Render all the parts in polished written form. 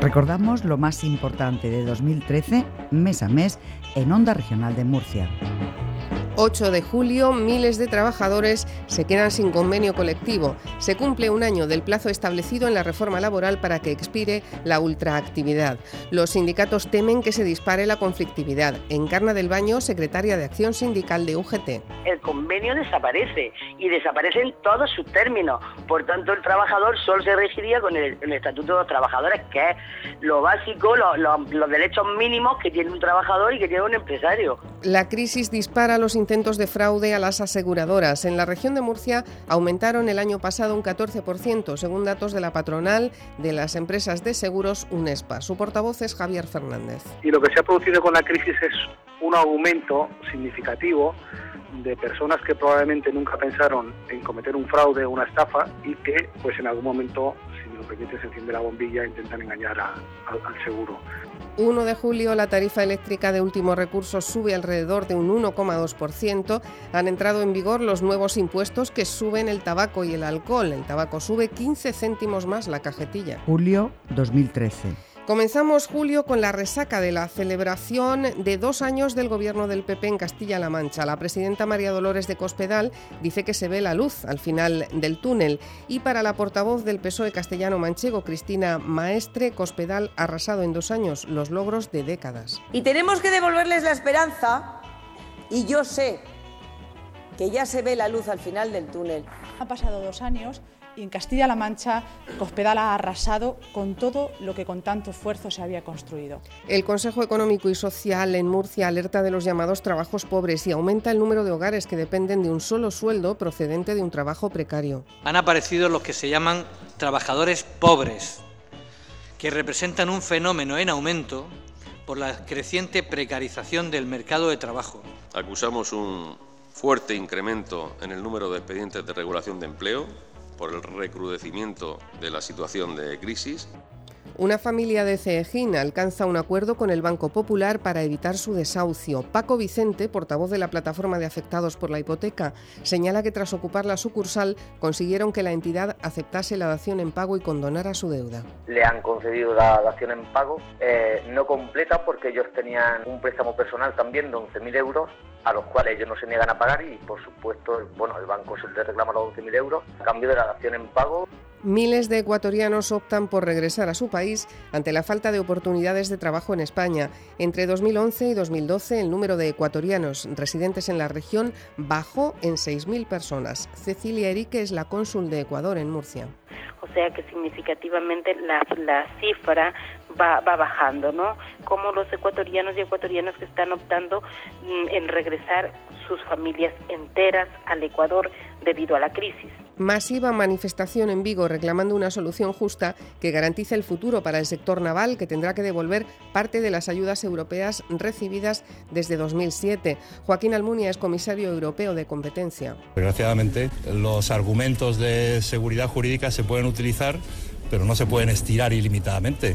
Recordamos lo más importante de 2013, mes a mes, en Onda Regional de Murcia. 8 de julio, miles de trabajadores se quedan sin convenio colectivo. Se cumple un año del plazo establecido en la reforma laboral para que expire la ultraactividad. Los sindicatos temen que se dispare la conflictividad. Encarna del Baño, secretaria de Acción Sindical de UGT. El convenio desaparece y desaparecen todos sus términos. Por tanto, el trabajador solo se regiría con el Estatuto de los Trabajadores, que es lo básico, los derechos mínimos que tiene un trabajador y que tiene un empresario. La crisis dispara los intentos de fraude a las aseguradoras. En la región de Murcia aumentaron el año pasado un 14%, según datos de la patronal de las empresas de seguros UNESPA. Su portavoz es Javier Fernández. Y lo que se ha producido con la crisis es un aumento significativo de personas que probablemente nunca pensaron en cometer un fraude o una estafa y que pues en algún momento, si me lo permite, se enciende la bombilla e intentan engañar al seguro. 1 de julio la tarifa eléctrica de último recurso sube alrededor de un 1,2%. Han entrado en vigor los nuevos impuestos que suben el tabaco y el alcohol. El tabaco sube 15 céntimos más la cajetilla. Julio 2013. Comenzamos julio con la resaca de la celebración de 2 años del gobierno del PP en Castilla-La Mancha. La presidenta María Dolores de Cospedal dice que se ve la luz al final del túnel. Y para la portavoz del PSOE castellano-manchego, Cristina Maestre, Cospedal ha arrasado en 2 años los logros de décadas. Y tenemos que devolverles la esperanza, y yo sé que ya se ve la luz al final del túnel. Han pasado 2 años y en Castilla-La Mancha Cospedal ha arrasado con todo lo que con tanto esfuerzo se había construido. El Consejo Económico y Social en Murcia alerta de los llamados trabajos pobres y aumenta el número de hogares que dependen de un solo sueldo procedente de un trabajo precario. Han aparecido los que se llaman trabajadores pobres, que representan un fenómeno en aumento por la creciente precarización del mercado de trabajo. Acusamos un fuerte incremento en el número de expedientes de regulación de empleo por el recrudecimiento de la situación de crisis. Una familia de Ceejín alcanza un acuerdo con el Banco Popular para evitar su desahucio. Paco Vicente, portavoz de la plataforma de afectados por la hipoteca, señala que tras ocupar la sucursal consiguieron que la entidad aceptase la dación en pago y condonara su deuda. Le han concedido la dación en pago, no completa porque ellos tenían un préstamo personal también de 11.000 euros, a los cuales ellos no se niegan a pagar y, por supuesto, el banco se les reclama los 11.000 euros a cambio de la dación en pago. Miles de ecuatorianos optan por regresar a su país ante la falta de oportunidades de trabajo en España. Entre 2011 y 2012, el número de ecuatorianos residentes en la región bajó en 6.000 personas. Cecilia Erique es la cónsul de Ecuador en Murcia. O sea que significativamente la cifra va bajando, ¿no? Como los ecuatorianos y ecuatorianas que están optando en regresar sus familias enteras al Ecuador debido a la crisis. Masiva manifestación en Vigo reclamando una solución justa que garantice el futuro para el sector naval, que tendrá que devolver parte de las ayudas europeas recibidas desde 2007. Joaquín Almunia es comisario europeo de competencia. Desgraciadamente, los argumentos de seguridad jurídica se pueden utilizar, pero no se pueden estirar ilimitadamente.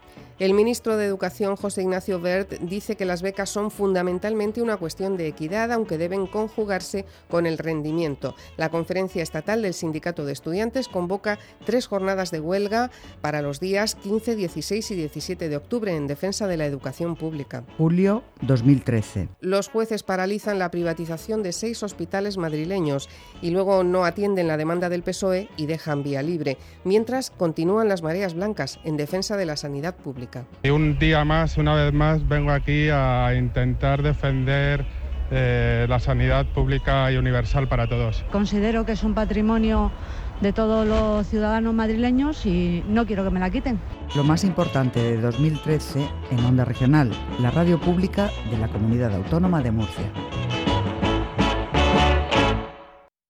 El ministro de Educación, José Ignacio Wert, dice que las becas son fundamentalmente una cuestión de equidad, aunque deben conjugarse con el rendimiento. La Conferencia Estatal del Sindicato de Estudiantes convoca 3 jornadas de huelga para los días 15, 16 y 17 de octubre en defensa de la educación pública. Julio 2013. Los jueces paralizan la privatización de 6 hospitales madrileños y luego no atienden la demanda del PSOE y dejan vía libre, mientras continúan las mareas blancas en defensa de la sanidad pública. Y un día más, una vez más, vengo aquí a intentar defender la sanidad pública y universal para todos. Considero que es un patrimonio de todos los ciudadanos madrileños y no quiero que me la quiten. Lo más importante de 2013 en Onda Regional, la radio pública de la Comunidad Autónoma de Murcia.